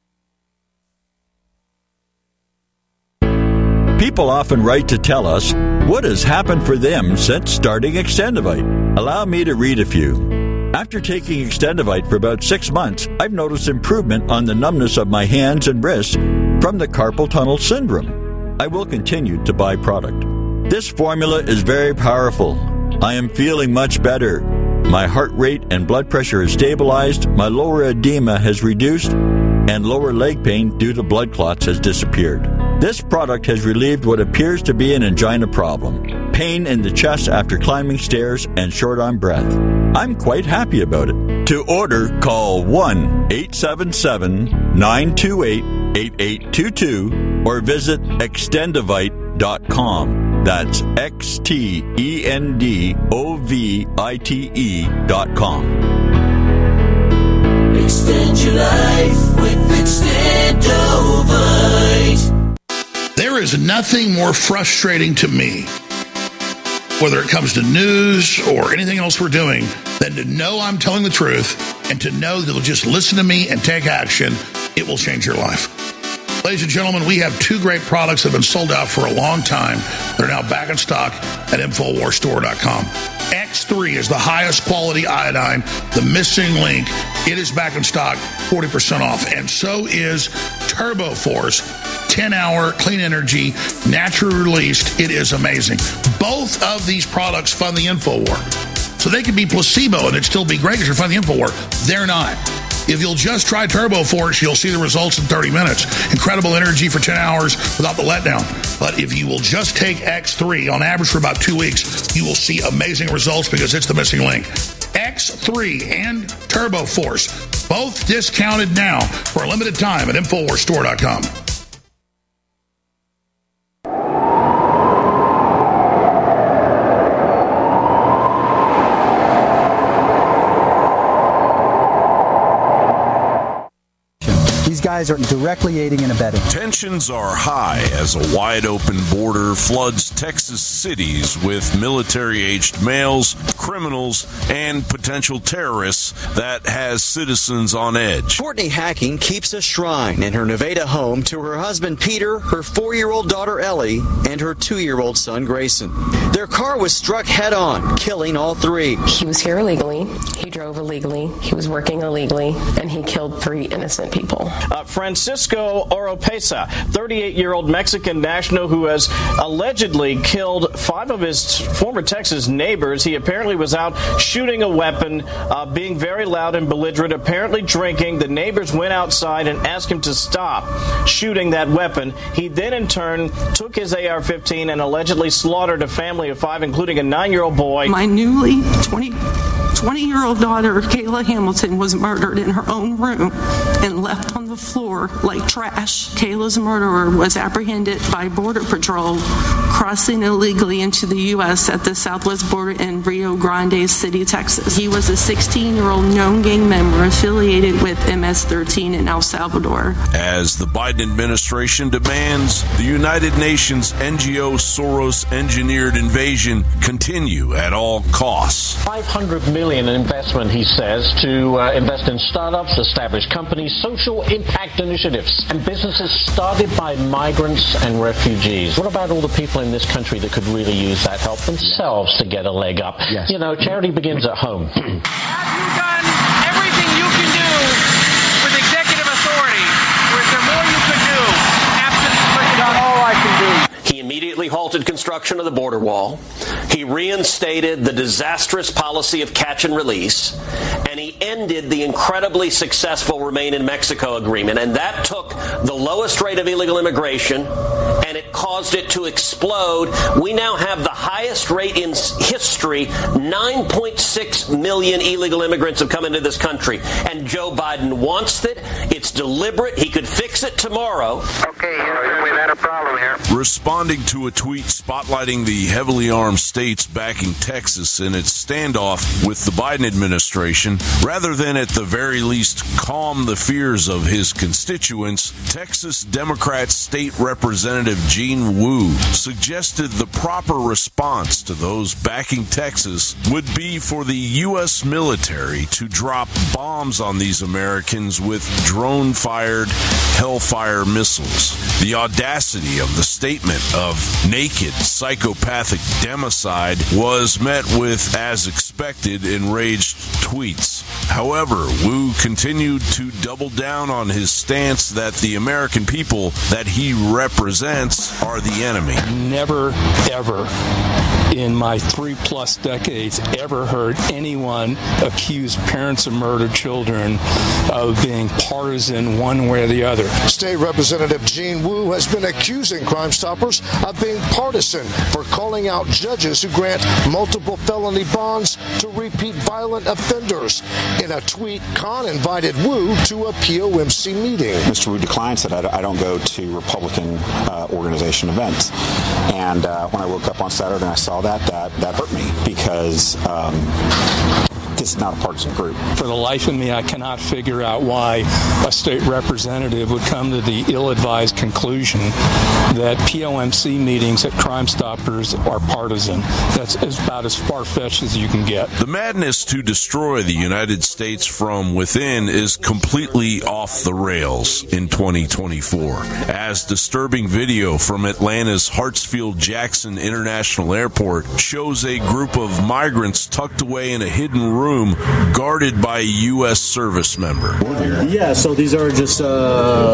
People often write to tell us what has happened for them since starting Extendivite. Allow me to read a few. After taking Extendivite for about six months, I've noticed improvement on the numbness of my hands and wrists from the carpal tunnel syndrome. I will continue to buy product. This formula is very powerful. I am feeling much better. My heart rate and blood pressure is stabilized, my lower edema has reduced, and lower leg pain due to blood clots has disappeared. This product has relieved what appears to be an angina problem, pain in the chest after climbing stairs, and short on breath. I'm quite happy about it. To order, call one eight seven seven, nine two eight, eight eight two two or visit extendivite dot com. That's X T E N D O V I T E dot com. Extend your life with Extendovite. There is nothing more frustrating to me, whether it comes to news or anything else we're doing, than to know I'm telling the truth and to know that they'll just listen to me and take action. It will change your life. Ladies and gentlemen, we have two great products that have been sold out for a long time. They're now back in stock at infowars store dot com. X three is the highest quality iodine, the missing link. It is back in stock, forty percent off. And so is Turbo Force, ten hour clean energy, naturally released. It is amazing. Both of these products fund the InfoWar. So they could be placebo and it'd still be great because you're funding the InfoWar. They're not. If you'll just try Turbo Force, you'll see the results in thirty minutes. Incredible energy for ten hours without the letdown. But if you will just take X three, on average for about two weeks, you will see amazing results because it's the missing link. X three and Turbo Force, both discounted now for a limited time at infowars store dot com. These guys are directly aiding and abetting. Tensions are high as a wide-open border floods Texas cities with military-aged males, criminals, and potential terrorists that has citizens on edge. Courtney Hacking keeps a shrine in her Nevada home to her husband Peter, her four-year-old daughter Ellie, and her two-year-old son Grayson. Their car was struck head-on, killing all three. He was here illegally, he drove illegally, he was working illegally, and he killed three innocent people. Uh, Francisco Oropesa, thirty-eight-year-old Mexican national who has allegedly killed five of his former Texas neighbors. He apparently was out shooting a weapon, uh, being very loud and belligerent, apparently drinking. The neighbors went outside and asked him to stop shooting that weapon. He then, in turn, took his A R fifteen and allegedly slaughtered a family of five, including a nine-year-old boy. My newly twenty, twenty-year-old daughter, Kayla Hamilton, was murdered in her own room and left on the floor like trash. Kayla's murderer was apprehended by Border Patrol crossing illegally into the U S at the southwest border in Rio Grande City, Texas. He was a sixteen-year-old known gang member affiliated with M S thirteen in El Salvador. As the Biden administration demands the United Nations N G O Soros-engineered invasion continue at all costs. five hundred million dollars in investment, he says, to uh, invest in startups, established companies, social impact initiatives, and businesses started by migrants and refugees. What about all the people in this country that could really use that help themselves to get a leg up? Yes. You know, charity begins at home. Have you done everything you can do with executive authority, or is there more you could do? halted construction of the border wall. He reinstated the disastrous policy of catch and release. And he ended the incredibly successful Remain in Mexico agreement. And that took the lowest rate of illegal immigration and it caused it to explode. We now have the highest rate in history. nine point six million illegal immigrants have come into this country. And Joe Biden wants it. It's deliberate. He could fix it tomorrow. Okay, Houston, we've had a problem here. Responding to a tweet spotlighting the heavily armed states backing Texas in its standoff with the Biden administration, rather than at the very least calm the fears of his constituents, Texas Democrat State Representative Gene Wu suggested the proper response to those backing Texas would be for the U S military to drop bombs on these Americans with drone-fired Hellfire missiles. The audacity of the statement of naked psychopathic democide was met with, as expected, enraged tweets. However, Wu continued to double down on his stance that the American people that he represents are the enemy. Never, ever in my three-plus decades ever heard anyone accuse parents of murdered children of being partisan one way or the other. State Representative Gene Wu has been accusing Crime Stoppers of being partisan for calling out judges who grant multiple felony bonds to repeat violent offenders. In a tweet, Khan invited Wu to a P O M C meeting. Mister Wu declined, said, I don't go to Republican uh, organization events. And uh, when I woke up on Saturday and I saw that, that, that hurt me because um, this is not a partisan group. For the life of me, I cannot figure out why a state representative would come to the ill-advised conclusion that P O M C meetings at Crime Stoppers are partisan. That's about as far-fetched as you can get. The madness to destroy the United States from within is completely off the rails in twenty twenty-four, as disturbing video from Atlanta's Hartsfield-Jackson International Airport shows a group of migrants tucked away in a hidden room guarded by a U S service member. Yeah, so these are just uh,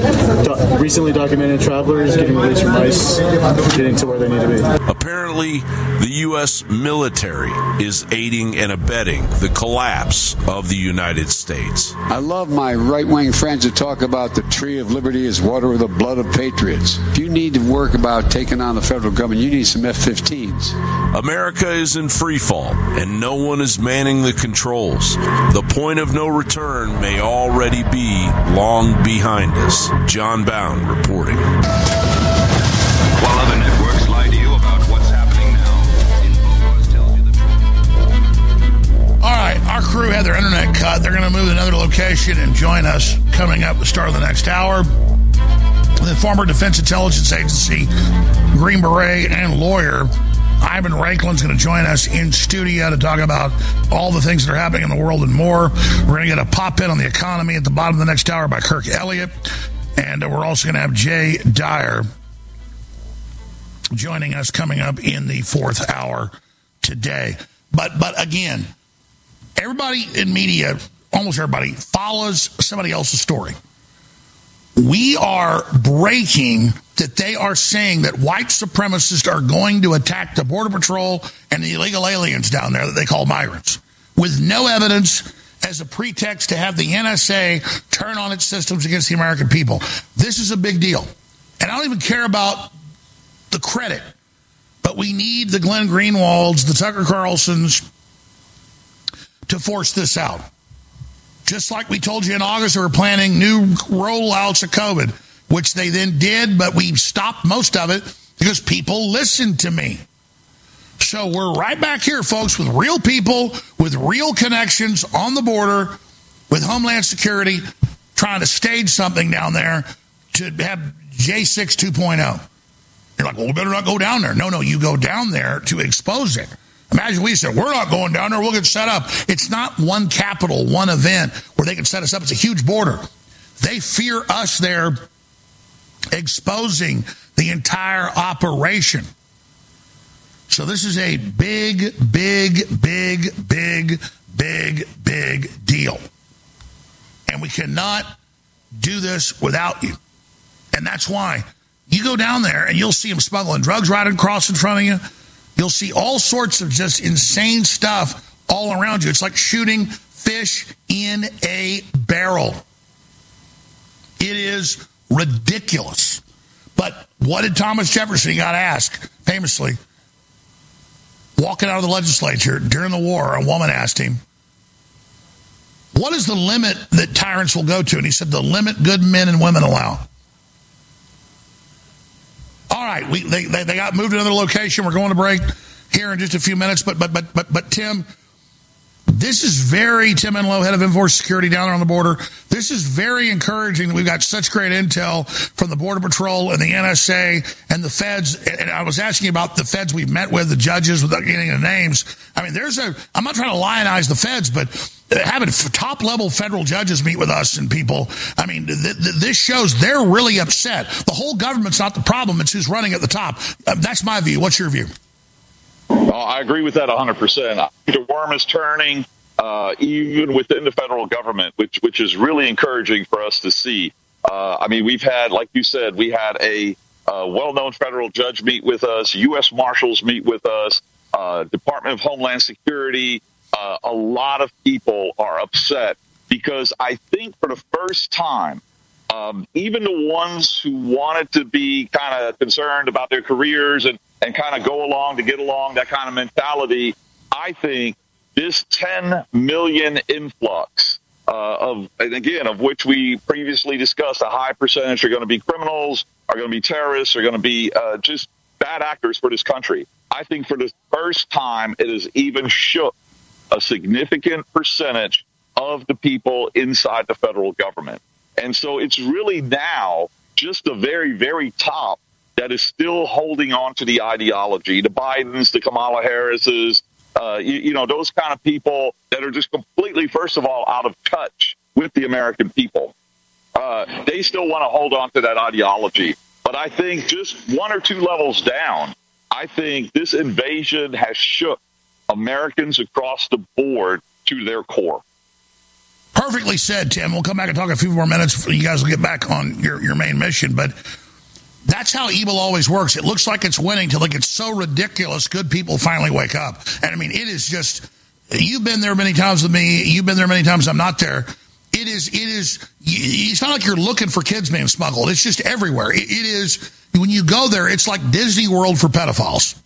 do- recently documented travelers getting released from ICE, getting to where they need to be. Apparently, the U S military is aiding and abetting the collapse of the United States. I love my right-wing friends to talk about the tree of liberty is water with the blood of patriots. If you need to work about taking on the federal government, you need some F fifteens. America is in free fall, and no one is manning the controls. The point of no return may already be long behind us. John Bound reporting. While other networks lie to you about what's happening now, InfoWars tells you the truth. All right, our crew had their internet cut. They're going to move to another location and join us coming up at the start of the next hour. The former Defense Intelligence Agency Green Beret and lawyer Ivan Ranklin's going to join us in studio to talk about all the things that are happening in the world and more. We're going to get a pop-in on the economy at the bottom of the next hour by Kirk Elliott. And we're also going to have Jay Dyer joining us coming up in the fourth hour today. But but again, everybody in media, almost everybody, follows somebody else's story. We are breaking that they are saying that white supremacists are going to attack the Border Patrol and the illegal aliens down there that they call migrants, with no evidence as a pretext to have the N S A turn on its systems against the American people. This is a big deal. And I don't even care about the credit, but we need the Glenn Greenwalds, the Tucker Carlsons to force this out. Just like we told you in August, we were planning new rollouts of COVID, which they then did, but we stopped most of it because people listened to me. So we're right back here, folks, with real people, with real connections on the border, with Homeland Security, trying to stage something down there to have J six two point oh. You're like, well, we better not go down there. No, no, you go down there to expose it. Imagine we said, we're not going down there, we'll get set up. It's not one capital, one event where they can set us up. It's a huge border. They fear us there exposing the entire operation. So this is a big, big, big, big, big, big deal. And we cannot do this without you. And that's why You go down there and you'll see them smuggling drugs right across in front of you. You'll see all sorts of just insane stuff all around you. It's like shooting fish in a barrel. It is ridiculous. But what did Thomas Jefferson, he got asked famously, walking out of the legislature during the war, a woman asked him, what is the limit that tyrants will go to? And he said, the limit good men and women allow. All right, we, they, they, they got moved to another location. We're going to break here in just a few minutes. But, but, but, but, but Tim, this is very, Tim Enlow, head of Enforced Security down there on the border. This is very encouraging that we've got such great intel from the Border Patrol and the N S A and the feds. And I was asking about the feds we've met with, the judges, without getting the names. I mean, there's a, I'm not trying to lionize the feds, but having top level federal judges meet with us and people, I mean, th- th- this shows they're really upset. The whole government's not the problem. It's who's running at the top. Uh, that's my view. What's your view? Oh, I agree with that one hundred percent. The worm is turning, uh, even within the federal government, which which is really encouraging for us to see. Uh, I mean, we've had, like you said, we had a uh, well-known federal judge meet with us, U S Marshals meet with us, uh, Department of Homeland Security. Uh, a lot of people are upset because I think for the first time, um, even the ones who wanted to be kind of concerned about their careers and, and kind of go along to get along, that kind of mentality, I think this ten million influx uh, of, and again, of which we previously discussed, a high percentage are going to be criminals, are going to be terrorists, are going to be uh, just bad actors for this country. I think for the first time, it has even shook a significant percentage of the people inside the federal government. And so it's really now just the very, very top that is still holding on to the ideology, the Bidens, the Kamala Harrises, uh, you, you know, those kind of people that are just completely, first of all, out of touch with the American people. Uh, they still want to hold on to that ideology. But I think just one or two levels down, I think this invasion has shook Americans across the board to their core. Perfectly said, Tim. We'll come back and talk a few more minutes. You guys will get back on your, your main mission. But that's how evil always works. It looks like it's winning till it gets so ridiculous, good people finally wake up. And, I mean, it is just, you've been there many times with me. You've been there many times. I'm not there. It is, it is, it's not like you're looking for kids being smuggled. It's just everywhere. It, it is, when you go there, it's like Disney World for pedophiles.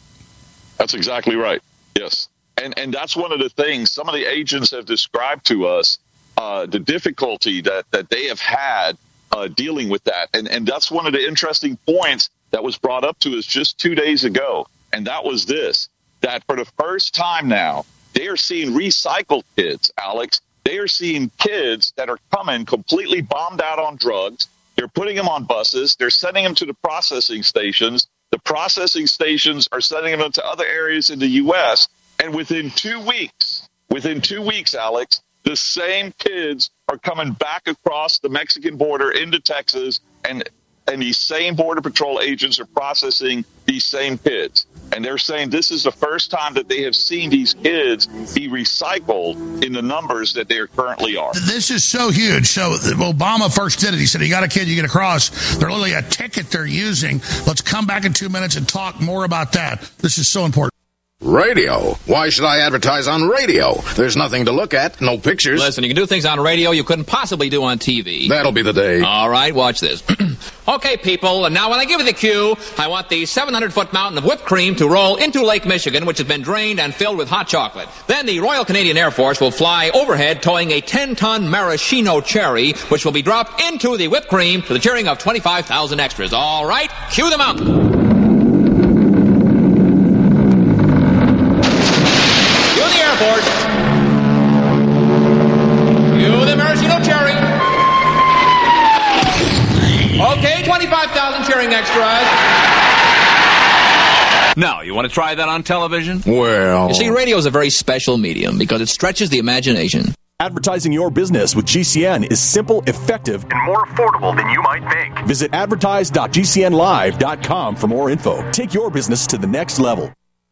That's exactly right. Yes. And and that's one of the things some of the agents have described to us, uh, the difficulty that, that they have had uh, dealing with that. And, and that's one of the interesting points that was brought up to us just two days ago. And that was this, that for the first time now, they are seeing recycled kids, Alex. They are seeing kids that are coming completely bombed out on drugs. They're putting them on buses. They're sending them to the processing stations. The processing stations are sending them to other areas in the U S. And within two weeks, within two weeks, Alex, the same kids are coming back across the Mexican border into Texas, and and these same Border Patrol agents are processing these same kids. And they're saying this is the first time that they have seen these kids be recycled in the numbers that they currently are. This is so huge. So Obama first did it. He said, you got a kid, you get across. They're literally a ticket they're using. Let's come back in two minutes and talk more about that. This is so important. Radio. Why should I advertise on radio? There's nothing to look at, no pictures. Listen, you can do things on radio you couldn't possibly do on T V. That'll be the day. All right, watch this. Okay, people, and now when I give you the cue, I want the seven hundred foot mountain of whipped cream to roll into Lake Michigan, which has been drained and filled with hot chocolate. Then the Royal Canadian Air Force will fly overhead towing a ten ton maraschino cherry, which will be dropped into the whipped cream to the cheering of twenty-five thousand extras. All right, cue the mountain. Force. Cue the maraschino cherry. Okay, twenty-five thousand cheering extras. Now, you want to try that on television? Well... You see, radio is a very special medium because it stretches the imagination. Advertising your business with G C N is simple, effective, and more affordable than you might think. Visit advertise dot g c n live dot com for more info. Take your business to the next level.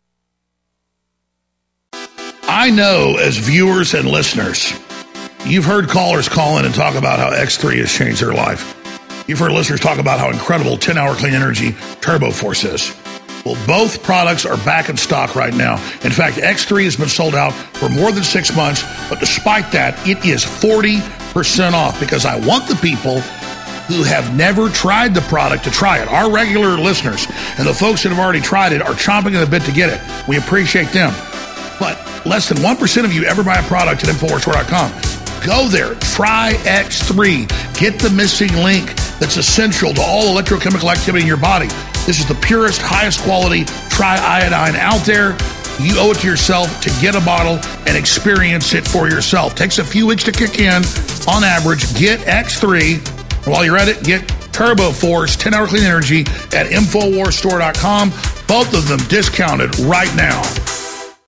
I know as viewers and listeners, you've heard callers call in and talk about how X three has changed their life. You've heard listeners talk about how incredible ten-hour clean energy Turbo Force is. Well, both products are back in stock right now. In fact, X three has been sold out for more than six months, but despite that, it is forty percent off because I want the people who have never tried the product to try it. Our regular listeners and the folks that have already tried it are chomping at the bit to get it. We appreciate them. But less than one percent of you ever buy a product at Infowars Store dot com. Go there, try X three, get the missing link that's essential to all electrochemical activity in your body. This is the purest, highest quality triiodine out there. You owe it to yourself to get a bottle and experience it for yourself. Takes a few weeks to kick in. On average, get X three. While you're at it, get Turbo Force ten-hour clean energy at Infowars Store dot com. Both of them discounted right now.